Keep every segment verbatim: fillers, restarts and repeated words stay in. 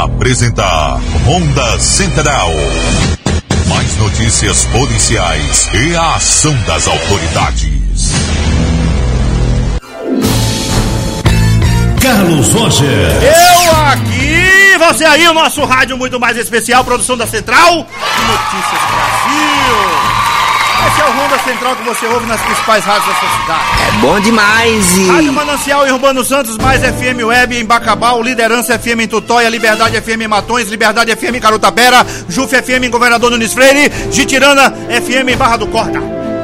apresentar Ronda Central. Mais notícias policiais e a ação das autoridades. Carlos Roger. Eu aqui, você aí, o nosso rádio muito mais especial, produção da Central de Notícias Brasil. Esse é o Ronda Central que você ouve nas principais rádios da sua cidade. É bom demais, e... Rádio Manancial em Urbano Santos, mais F M Web em Bacabal, Liderança F M em Tutóia, Liberdade F M em Matões, Liberdade F M em Carutapera, Juf F M em Governador Nunes Freire, Jitirana F M em Barra do Corda.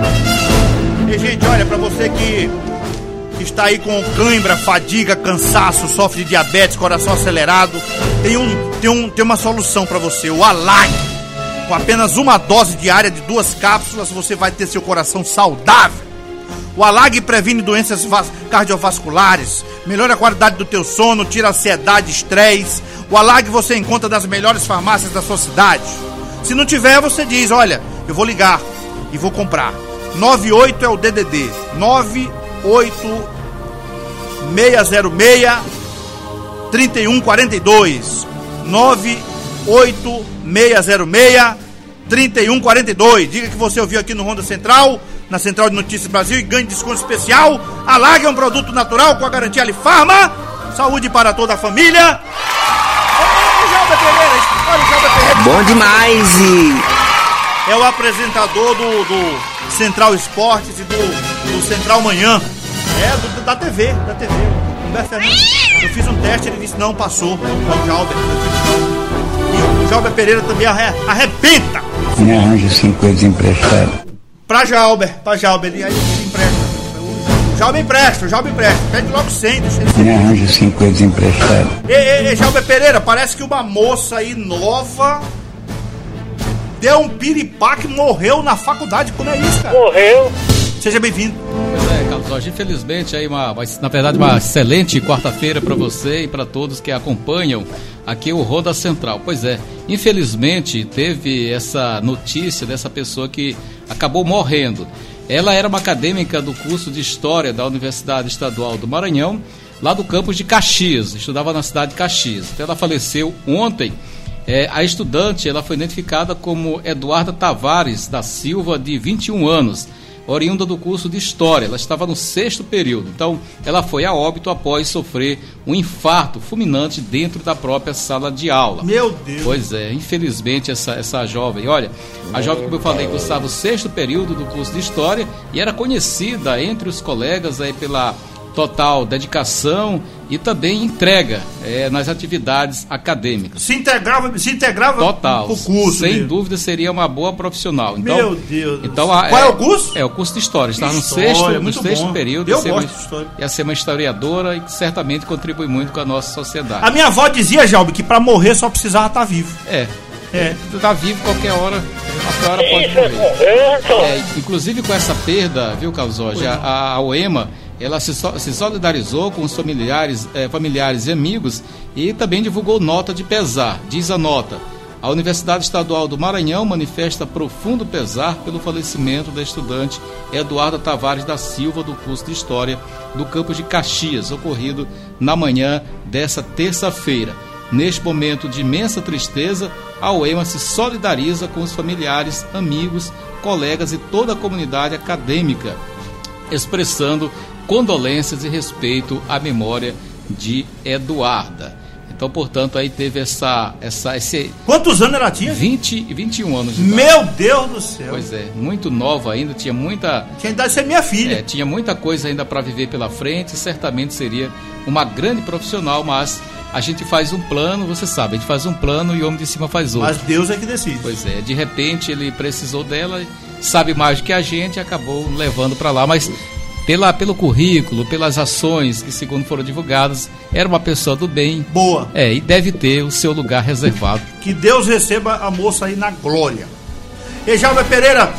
E gente, olha, pra você que está aí com cãibra, fadiga, cansaço, sofre de diabetes, coração acelerado, tem, um, tem, um, tem uma solução pra você, o Alag. Com apenas uma dose diária de duas cápsulas, você vai ter seu coração saudável. O Alag previne doenças cardiovasculares, melhora a qualidade do teu sono, tira ansiedade, estresse. O Alag você encontra nas melhores farmácias da sua cidade. Se não tiver, você diz, olha, eu vou ligar e vou comprar. nove oito é o D D D, nove oito seis zero seis, três um quatro dois, nove oito seis zero seis, três um quatro dois. Diga que você ouviu aqui no Ronda Central, na Central de Notícias Brasil, e ganhe desconto especial. A Lag é um produto natural com a garantia Alifarma. Saúde para toda a família. Ô, Jalber Pereira, olha o Jalber Pereira. Bom demais, e... É o apresentador do, do Central Esportes e do, do Central Manhã. É, do, da T V, da T V. Humberto Fernandes. Eu fiz um teste, ele disse não, passou. É o Jalber. E o Jalber Pereira também arre, arrebenta. Me arranja cinco coisas emprestadas. Pra Jalber, pra Jalber, e aí ele empresta. O Jalber empresta, o Jalber empresta. Pede logo cem, deixa ele. Me arranja cinco coisas emprestadas. Ei, ei, ei, Jalber Pereira, parece que uma moça aí nova deu um piripaque e morreu na faculdade. Como é isso, cara? Morreu. Seja bem-vindo. Pois é, Carlos Roger, infelizmente aí uma, na verdade uma excelente quarta-feira para você e para todos que acompanham aqui o Ronda Central. Pois é, infelizmente teve essa notícia dessa pessoa que acabou morrendo. Ela era uma acadêmica do curso de História da Universidade Estadual do Maranhão, lá do campus de Caxias, estudava na cidade de Caxias. Então ela faleceu ontem. É, a estudante ela foi identificada como Eduarda Tavares da Silva, de vinte e um anos, oriunda do curso de História. Ela estava no sexto período. Então, ela foi a óbito após sofrer um infarto fulminante dentro da própria sala de aula. Meu Deus! Pois é, infelizmente essa, essa jovem, olha, a jovem, como eu falei, cursava o sexto período do curso de História e era conhecida entre os colegas aí pela total dedicação e também entrega é, nas atividades acadêmicas. Se integrava, se integrava total, com o curso. Sem mesmo. dúvida seria uma boa profissional. Então, Meu Deus. Então, a, Qual é, é o curso? É o curso de História. Estava no História, sexto, no muito sexto bom. período. Eu ia ser gosto uma, de História. Ia ser uma historiadora e que certamente contribui muito com a nossa sociedade. A minha avó dizia, Jalbe, que pra morrer só precisava estar vivo. É. É. Tá vivo qualquer hora, qualquer hora pode morrer. É, inclusive com essa perda, viu, Carlos Roger, a, a OEMA, ela se, so, se solidarizou com os familiares, eh, familiares e amigos e também divulgou nota de pesar. Diz a nota: a Universidade Estadual do Maranhão manifesta profundo pesar pelo falecimento da estudante Eduarda Tavares da Silva, do curso de História do campus de Caxias, ocorrido na manhã dessa terça-feira. Neste momento de imensa tristeza, a OEMA se solidariza com os familiares, amigos, colegas e toda a comunidade acadêmica, expressando condolências e respeito à memória de Eduarda. Então, portanto, aí teve essa... essa esse Quantos anos ela tinha? vinte, vinte e um anos de idade. Meu Deus do céu. Pois é, muito nova ainda, tinha muita... Tinha idade de ser minha filha. É, tinha muita coisa ainda para viver pela frente, certamente seria uma grande profissional, mas a gente faz um plano, você sabe, a gente faz um plano e o homem de cima faz outro. Mas Deus é que decide. Pois é, de repente ele precisou dela, sabe mais do que a gente e acabou levando para lá, mas... Pela, pelo currículo, pelas ações que, segundo foram divulgadas, era uma pessoa do bem. Boa. É, e deve ter o seu lugar reservado. Que Deus receba a moça aí na glória. E Jalber Pereira,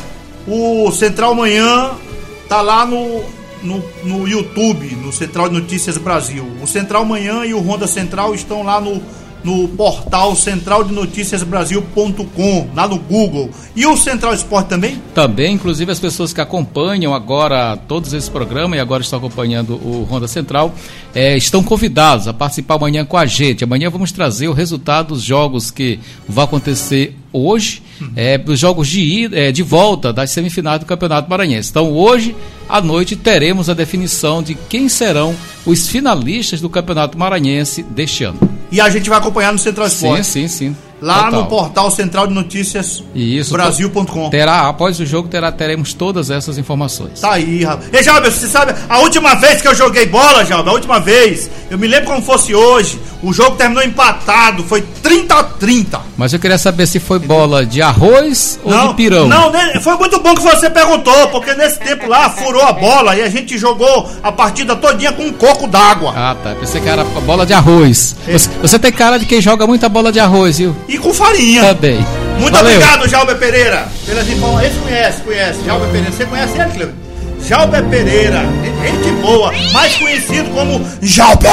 o Central Manhã tá lá no, no, no YouTube, no Central de Notícias Brasil. O Central Manhã e o Ronda Central estão lá no, no portal central de notícias brasil ponto com, lá no Google. E o Central Esporte também? Também, inclusive as pessoas que acompanham agora todos esses programas e agora estão acompanhando o Ronda Central, é, estão convidados a participar amanhã com a gente. Amanhã vamos trazer o resultado dos jogos que vão acontecer hoje, é, os jogos de, é, de volta das semifinais do Campeonato Maranhense. Então hoje à noite teremos a definição de quem serão os finalistas do Campeonato Maranhense deste ano. E a gente vai acompanhar no Central Esporte. Sim, sim, sim. Lá Total. no portal central de notícias brasil ponto com. Terá, após o jogo, terá, teremos todas essas informações. Tá aí, rapaz. E Jalber, você sabe, a última vez que eu joguei bola, Jalber, a última vez, eu me lembro como fosse hoje, o jogo terminou empatado, foi trinta a trinta. Mas eu queria saber se foi bola de arroz ou não, de pirão. Não, foi muito bom que você perguntou, porque nesse tempo lá furou a bola e a gente jogou a partida todinha com um coco d'água. Ah, tá. Pensei que era bola de arroz. É. Você, você tem cara de quem joga muita bola de arroz, viu? E com farinha. Também. Muito Valeu. Obrigado, Jalber Pereira, pelas informações. Esse conhece, conhece. Jalber Pereira. Você conhece ele, Cleber? Jalber Pereira. Gente boa. Mais conhecido como Jalber.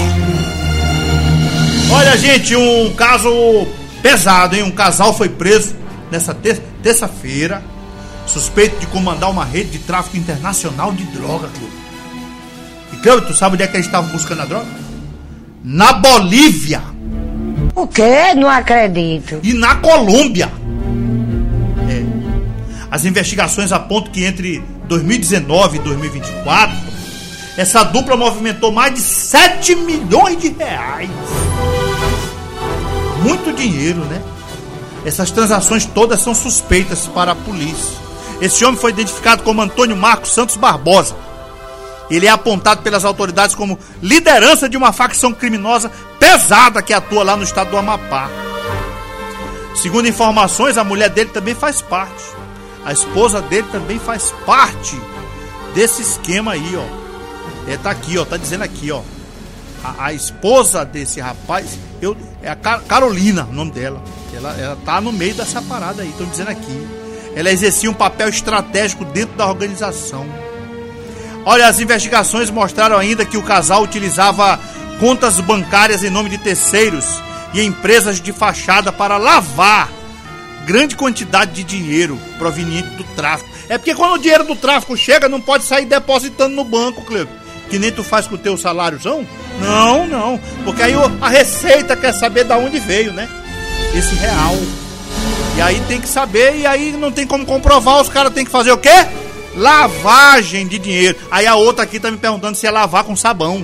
Olha, gente, um caso pesado, hein? Um casal foi preso nessa ter- terça-feira, suspeito de comandar uma rede de tráfico internacional de droga, Cleber. E, Cleber, tu sabe onde é que eles estavam buscando a droga? Na Bolívia. O quê? Não acredito. E na Colômbia. É. As investigações apontam que entre dois mil e dezenove e dois mil e vinte e quatro, essa dupla movimentou mais de sete milhões de reais. Muito dinheiro, né? Essas transações todas são suspeitas para a polícia. Esse homem foi identificado como Antônio Marcos Santos Barbosa. Ele é apontado pelas autoridades como liderança de uma facção criminosa pesada que atua lá no estado do Amapá. Segundo informações, a mulher dele também faz parte. A esposa dele também faz parte desse esquema aí, ó. É, tá aqui, ó, tá dizendo aqui, ó. A, a esposa desse rapaz, eu, é a Car- Carolina, o nome dela. Ela, ela tá no meio dessa parada aí, estão dizendo aqui. Ela exercia um papel estratégico dentro da organização. Olha, as investigações mostraram ainda que o casal utilizava contas bancárias em nome de terceiros e empresas de fachada para lavar grande quantidade de dinheiro proveniente do tráfico. É porque quando o dinheiro do tráfico chega, não pode sair depositando no banco, Cleber, que nem tu faz com o teu saláriozão. Não, não, porque aí a Receita quer saber de onde veio, né? Esse real. E aí tem que saber, e aí não tem como comprovar, os caras têm que fazer o quê? Lavagem de dinheiro. Aí a outra aqui tá me perguntando se é lavar com sabão.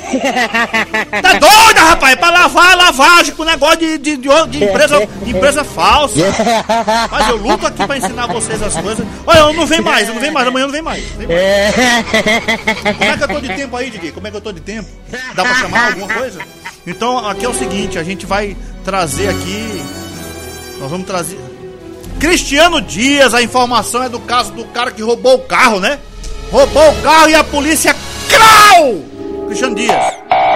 Tá doida, rapaz? É pra lavar, lavagem com negócio de, de, de, de, empresa, de empresa falsa. Mas eu luto aqui pra ensinar vocês as coisas. Olha, eu não vem mais, eu não vem mais, amanhã não vem mais, não vem mais. Como é que eu tô de tempo aí, Didi? Como é que eu tô de tempo? Dá pra chamar alguma coisa? Então aqui é o seguinte, a gente vai trazer aqui. Nós vamos trazer Cristiano Dias, a informação é do caso do cara que roubou o carro, né? Roubou o carro e a polícia... Crau! Cristiano Dias.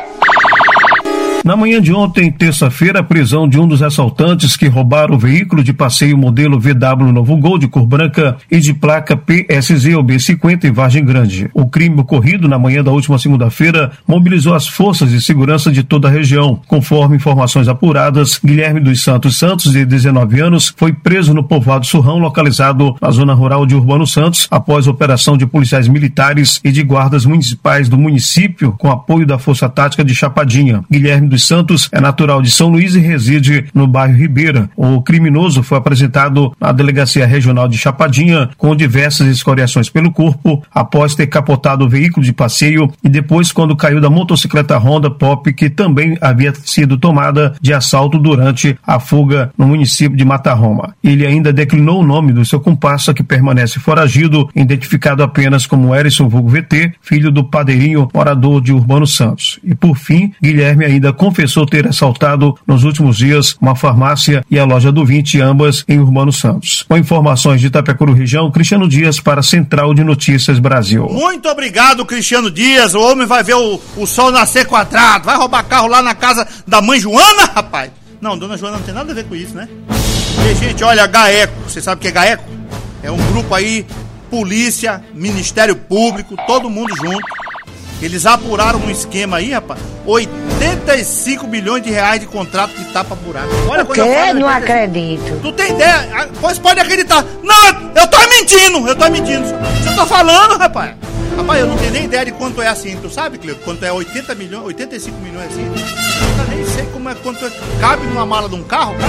Na manhã de ontem, terça-feira, a prisão de um dos assaltantes que roubaram o veículo de passeio modelo V W Novo Gol de cor branca e de placa P S Z O B cinquenta em Vargem Grande. O crime ocorrido na manhã da última segunda-feira mobilizou as forças de segurança de toda a região. Conforme informações apuradas, Guilherme dos Santos Santos, de dezenove anos, foi preso no povoado Surrão, localizado na zona rural de Urbano Santos, após operação de policiais militares e de guardas municipais do município, com apoio da Força Tática de Chapadinha. Guilherme dos Santos é natural de São Luís e reside no bairro Ribeira. O criminoso foi apresentado na Delegacia Regional de Chapadinha com diversas escoriações pelo corpo após ter capotado o veículo de passeio e depois quando caiu da motocicleta Honda Pop, que também havia sido tomada de assalto durante a fuga no município de Matarroma. Ele ainda declinou o nome do seu comparsa, que permanece foragido, identificado apenas como Erison vulgo V T, filho do padeirinho morador de Urbano Santos. E por fim, Guilherme ainda confessou ter assaltado nos últimos dias uma farmácia e a loja do vinte, ambas em Urbano Santos. Com informações de Itapecuru região, Cristiano Dias para a Central de Notícias Brasil. Muito obrigado, Cristiano Dias. O homem vai ver o, o sol nascer quadrado. Vai roubar carro lá na casa da mãe Joana, rapaz? Não, dona Joana não tem nada a ver com isso, né? E, gente, olha, GAECO. Você sabe o que é GAECO? É um grupo aí, polícia, Ministério Público, todo mundo junto. Eles apuraram um esquema aí, rapaz, oitenta e cinco milhões de reais de contrato de tapa-buraco. Olha o quê? Não acredito. Tu tem ideia? Pois pode acreditar. Não, eu tô mentindo, eu tô mentindo. Você tá falando, rapaz. Rapaz, eu não tenho nem ideia de quanto é assim. Tu sabe, Cleo, quanto é oitenta milhões, oitenta e cinco milhões assim? Eu nem sei como é, quanto é. Cabe numa mala de um carro, cabe?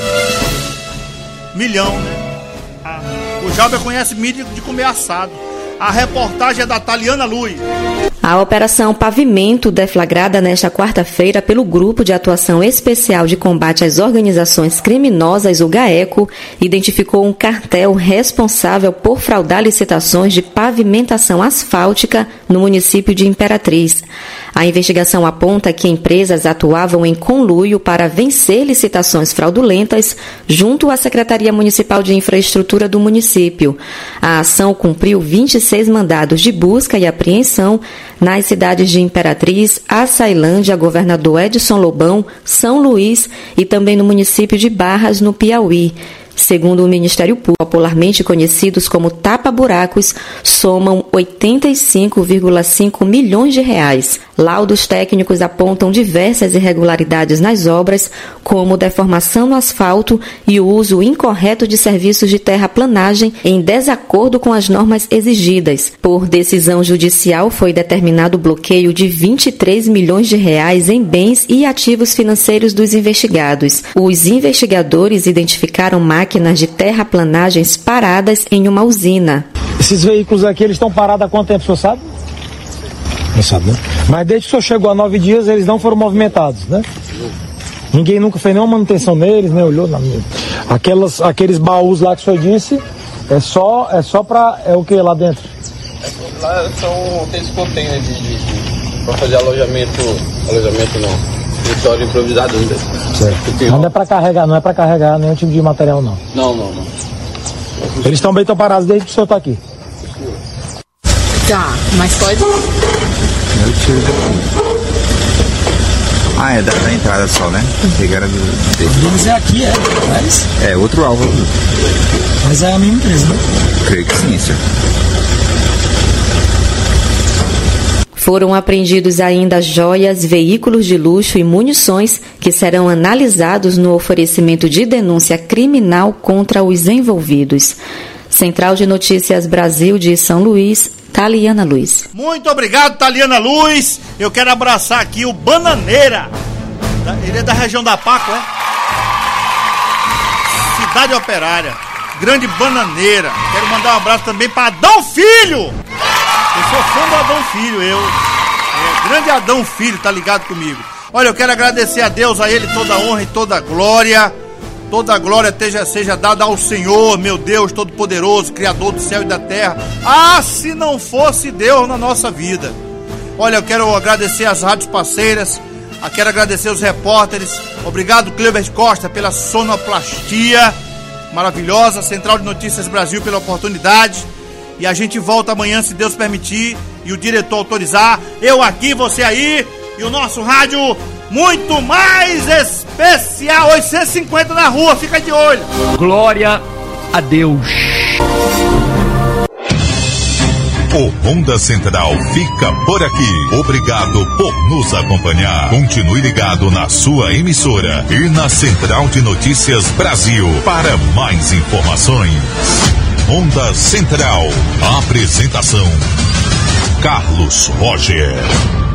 Milhão, né? Ah, o Jalber conhece mídia de comer assado. A reportagem é da Taliana Luiz. A Operação Pavimento, deflagrada nesta quarta-feira pelo Grupo de Atuação Especial de Combate às Organizações Criminosas, o GAECO, identificou um cartel responsável por fraudar licitações de pavimentação asfáltica no município de Imperatriz. A investigação aponta que empresas atuavam em conluio para vencer licitações fraudulentas junto à Secretaria Municipal de Infraestrutura do município. A ação cumpriu vinte e seis mandados de busca e apreensão nas cidades de Imperatriz, Açailândia, Governador Edson Lobão, São Luís e também no município de Barras, no Piauí. Segundo o Ministério Público, popularmente conhecidos como tapa-buracos, somam oitenta e cinco vírgula cinco milhões de reais. Laudos técnicos apontam diversas irregularidades nas obras, como deformação no asfalto e o uso incorreto de serviços de terraplanagem em desacordo com as normas exigidas. Por decisão judicial, foi determinado o bloqueio de vinte e três milhões de reais em bens e ativos financeiros dos investigados. Os investigadores identificaram máquinas de terraplanagens paradas em uma usina. Esses veículos aqui, eles estão parados há quanto tempo, o senhor sabe? Não sabe, né? Mas desde que o senhor chegou há nove dias, eles não foram movimentados, né? Ninguém nunca fez nenhuma manutenção neles, nem olhou na minha. Aquelas, aqueles baús lá que o senhor disse, é só, é só pra, é o que lá dentro? É, lá são aqueles containers de, de, de, pra fazer alojamento, alojamento não. Escritório improvisado ainda. Certo. Não é para carregar, não é para carregar nenhum tipo de material, não. Não, não, não. Eles estão bem parados desde que o senhor está aqui. Tá, mas pode. Eu tiro daqui. Ah, é da, da entrada só, né? Pegaram do. Eles é aqui, é. Mas... É outro alvo. Mas é a mesma empresa, né? Creio que sim, senhor. Foram apreendidos ainda joias, veículos de luxo e munições que serão analisados no oferecimento de denúncia criminal contra os envolvidos. Central de Notícias Brasil de São Luís, Taliana Luiz. Muito obrigado, Taliana Luiz. Eu quero abraçar aqui o Bananeira. Ele é da região da Paco, é? Cidade Operária. Grande Bananeira. Quero mandar um abraço também para Adão Filho. Eu sou fã do Adão Filho, eu. É, grande Adão Filho, tá ligado comigo. Olha, eu quero agradecer a Deus, a Ele toda a honra e toda a glória. Toda a glória seja, seja dada ao Senhor, meu Deus Todo-Poderoso, Criador do céu e da terra. Ah, se não fosse Deus na nossa vida. Olha, eu quero agradecer as rádios parceiras. Eu quero agradecer os repórteres. Obrigado, Cleber Costa, pela sonoplastia maravilhosa. Central de Notícias Brasil pela oportunidade. E a gente volta amanhã, se Deus permitir, e o diretor autorizar. Eu aqui, você aí, e o nosso rádio muito mais especial. oitocentos e cinquenta na rua, fica de olho. Glória a Deus. O Onda Central fica por aqui. Obrigado por nos acompanhar. Continue ligado na sua emissora e na Central de Notícias Brasil para mais informações. Onda Central. Apresentação: Carlos Roger.